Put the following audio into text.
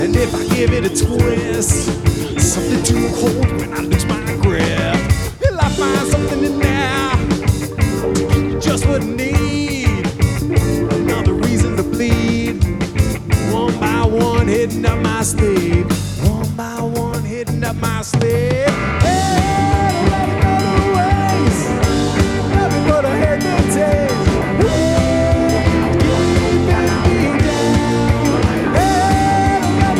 And if I give it a twist, something to hold when I lose my grip, will I find something in there to give you just what you need? Another reason to bleed. One by one, hitting up my sleeve. One by one, hitting up my sleeve.